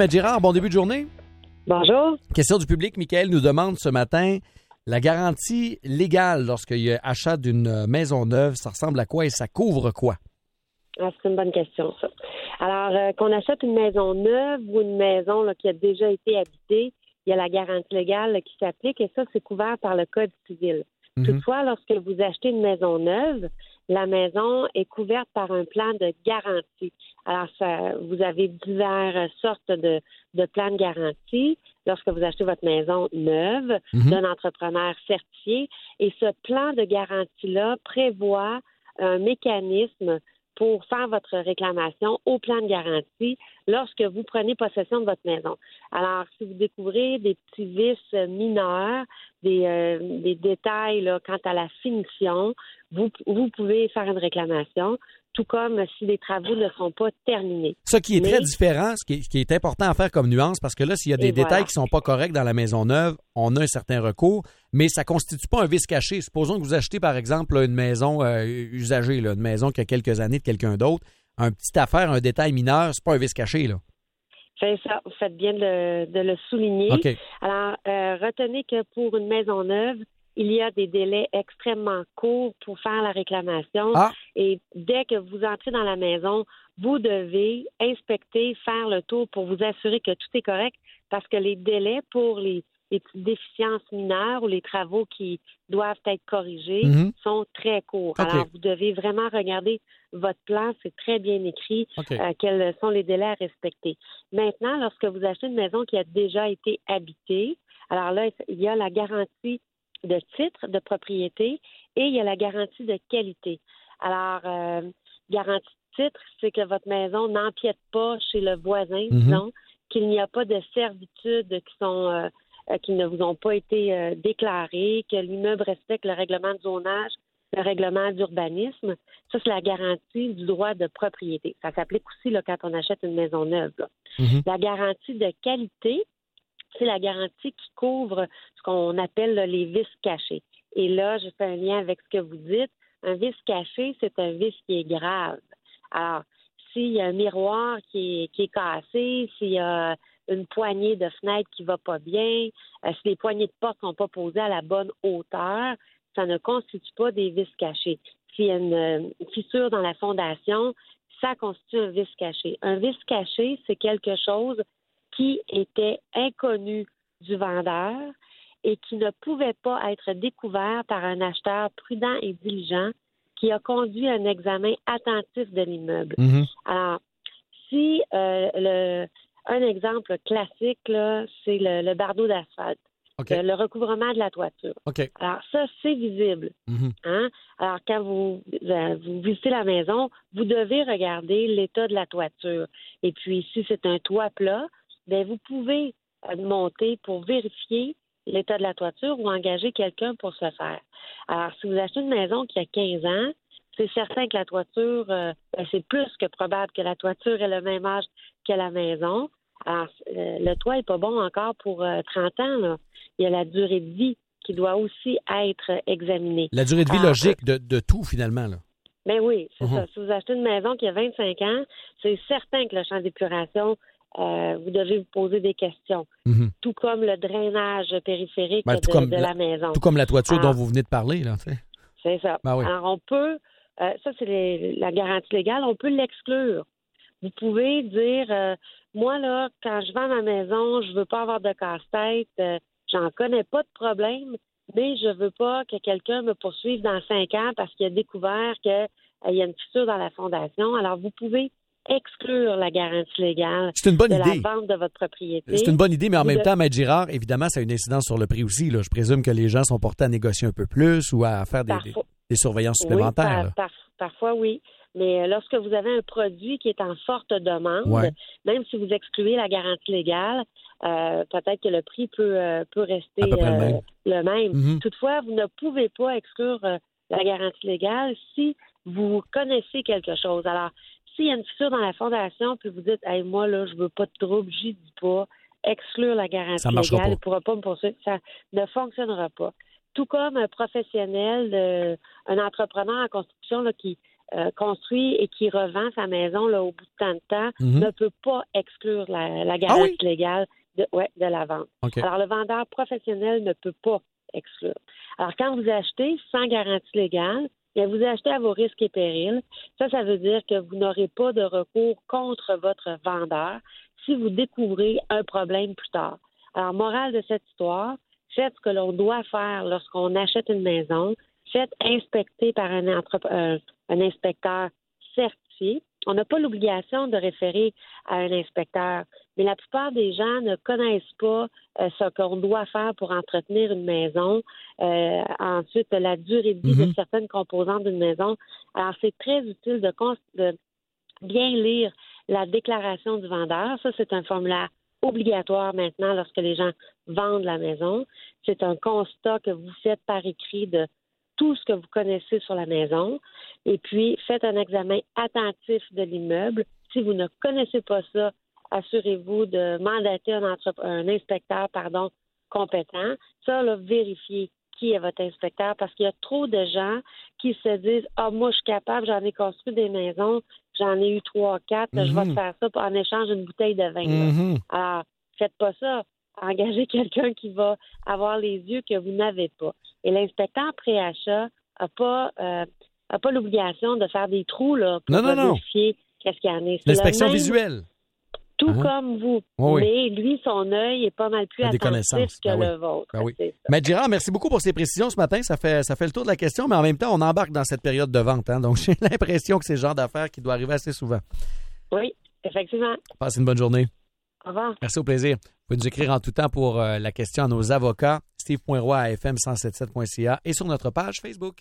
Maître Girard, bon début de journée. Bonjour. Question du public, Michael nous demande ce matin la garantie légale lorsqu'il y a achat d'une maison neuve, ça ressemble à quoi et ça couvre quoi? Ah, c'est une bonne question, ça. Alors, qu'on achète une maison neuve ou une maison là, qui a déjà été habitée, il y a la garantie légale là, qui s'applique et ça, c'est couvert par le Code civil. Toutefois, lorsque vous achetez une maison neuve, la maison est couverte par un plan de garantie. Alors, vous avez diverses sortes de plans de garantie lorsque vous achetez votre maison neuve d'un entrepreneur certifié. Et ce plan de garantie-là prévoit un mécanisme pour faire votre réclamation au plan de garantie lorsque vous prenez possession de votre maison. Alors, si vous découvrez des petits vices mineurs, des détails là, quant à la finition, vous pouvez faire une réclamation, tout comme si les travaux ne sont pas terminés. Ça qui est très différent, ce qui est important à faire comme nuance, parce que là, s'il y a des détails qui sont pas corrects dans la maison neuve, on a un certain recours, mais ça constitue pas un vice caché. Supposons que vous achetez, par exemple, une maison usagée, là, une maison qui a quelques années de quelqu'un d'autre, un petit affaire, un détail mineur, c'est pas un vice caché, là. C'est ça, vous faites bien de le souligner. Okay. Alors, retenez que pour une maison neuve, il y a des délais extrêmement courts pour faire la réclamation. Et dès que vous entrez dans la maison, vous devez inspecter, faire le tour pour vous assurer que tout est correct parce que les délais pour les petites déficiences mineures ou les travaux qui doivent être corrigés sont très courts. Okay. Alors, vous devez vraiment regarder votre plan. C'est très bien écrit quels sont les délais à respecter. Maintenant, lorsque vous achetez une maison qui a déjà été habitée, alors là, il y a la garantie de titre de propriété et il y a la garantie de qualité. Alors, garantie de titre, c'est que votre maison n'empiète pas chez le voisin, disons, qu'il n'y a pas de servitudes qui ne vous ont pas été déclarées, que l'immeuble respecte le règlement de zonage, le règlement d'urbanisme. Ça, c'est la garantie du droit de propriété. Ça s'applique aussi là, quand on achète une maison neuve. La garantie de qualité, c'est la garantie qui couvre ce qu'on appelle là, les vices cachés. Et là, je fais un lien avec ce que vous dites. Un vice caché, c'est un vice qui est grave. Alors, s'il y a un miroir qui est cassé, s'il y a une poignée de fenêtre qui va pas bien, si les poignées de porte sont pas posées à la bonne hauteur, ça ne constitue pas des vices cachés. S'il y a une fissure dans la fondation, ça constitue un vice caché. Un vice caché, c'est quelque chose qui était inconnu du vendeur et qui ne pouvait pas être découvert par un acheteur prudent et diligent qui a conduit un examen attentif de l'immeuble. Alors, si un exemple classique, là, c'est le bardeau d'asphalte, le recouvrement de la toiture. Alors, ça, c'est visible. Hein? Alors, quand vous visitez la maison, vous devez regarder l'état de la toiture. Et puis, si c'est un toit plat, bien, vous pouvez monter pour vérifier l'état de la toiture ou engager quelqu'un pour ce faire. Alors, si vous achetez une maison qui a 15 ans, c'est certain que la toiture, c'est plus que probable que la toiture ait le même âge que la maison. Alors, le toit n'est pas bon encore pour 30 ans. Là. Il y a la durée de vie qui doit aussi être examinée. La durée de vie logique de tout, finalement, là. Ben oui, c'est ça. Si vous achetez une maison qui a 25 ans, c'est certain que le champ d'épuration, vous devez vous poser des questions. Tout comme le drainage périphérique de la maison. Tout comme la toiture dont vous venez de parler, là. T'sais. C'est ça. Ben oui. Alors, on peut, ça c'est la garantie légale, on peut l'exclure. Vous pouvez dire, moi, là, quand je vends ma maison, je veux pas avoir de casse-tête, j'en connais pas de problème, mais je veux pas que quelqu'un me poursuive dans 5 ans parce qu'il a découvert qu'il y a une fissure dans la fondation. Alors, vous pouvez exclure la garantie légale la vente de votre propriété. C'est une bonne idée, mais en même temps, Maître Girard, évidemment, ça a une incidence sur le prix aussi. Là. Je présume que les gens sont portés à négocier un peu plus ou à faire des surveillances supplémentaires. Oui, parfois, oui. Mais lorsque vous avez un produit qui est en forte demande, même si vous excluez la garantie légale, peut-être que le prix peut rester le même. Toutefois, vous ne pouvez pas exclure la garantie légale si vous connaissez quelque chose. Alors, s'il y a une fissure dans la fondation, puis vous dites, hey, moi, là, je veux pas de trouble, j'y dis pas, exclure la garantie légale, il ne pourra pas me poursuivre, ça ne fonctionnera pas. Tout comme un professionnel, un entrepreneur en construction là, qui construit et qui revend sa maison là, au bout de tant de temps ne peut pas exclure la garantie légale de la vente. Okay. Alors, le vendeur professionnel ne peut pas exclure. Alors, quand vous achetez sans garantie légale, bien, vous achetez à vos risques et périls. Ça veut dire que vous n'aurez pas de recours contre votre vendeur si vous découvrez un problème plus tard. Alors, morale de cette histoire, faites ce que l'on doit faire lorsqu'on achète une maison. Faites inspecter par un inspecteur certifié. On n'a pas l'obligation de référer à un inspecteur, mais la plupart des gens ne connaissent pas ce qu'on doit faire pour entretenir une maison. Ensuite, la durée de vie de certaines composantes d'une maison. Alors, c'est très utile de bien lire la déclaration du vendeur. Ça, c'est un formulaire obligatoire maintenant lorsque les gens vendent la maison. C'est un constat que vous faites par écrit de tout ce que vous connaissez sur la maison. Et puis, faites un examen attentif de l'immeuble. Si vous ne connaissez pas ça, assurez-vous de mandater un inspecteur compétent. Ça, là, vérifiez qui est votre inspecteur parce qu'il y a trop de gens qui se disent « Ah, moi, je suis capable, j'en ai construit des maisons, j'en ai eu 3, 4, je vais te faire ça en échange d'une bouteille de vin. » Alors, faites pas ça. Engagez quelqu'un qui va avoir les yeux que vous n'avez pas. Et l'inspecteur pré-achat n'a pas l'obligation de faire des trous là, pour vérifier qu'est-ce qu'il y en a. L'inspection visuelle. Tout comme vous. Oui. Mais lui, son œil est pas mal plus attentif que le vôtre. Oui. Maître Girard, merci beaucoup pour ces précisions ce matin. Ça fait le tour de la question, mais en même temps, on embarque dans cette période de vente. Donc, j'ai l'impression que c'est le genre d'affaire qui doit arriver assez souvent. Oui, effectivement. Passez une bonne journée. Au revoir. Merci, au plaisir. Vous pouvez nous écrire en tout temps pour la question à nos avocats. Steve.roy à fm1077.ca et sur notre page Facebook.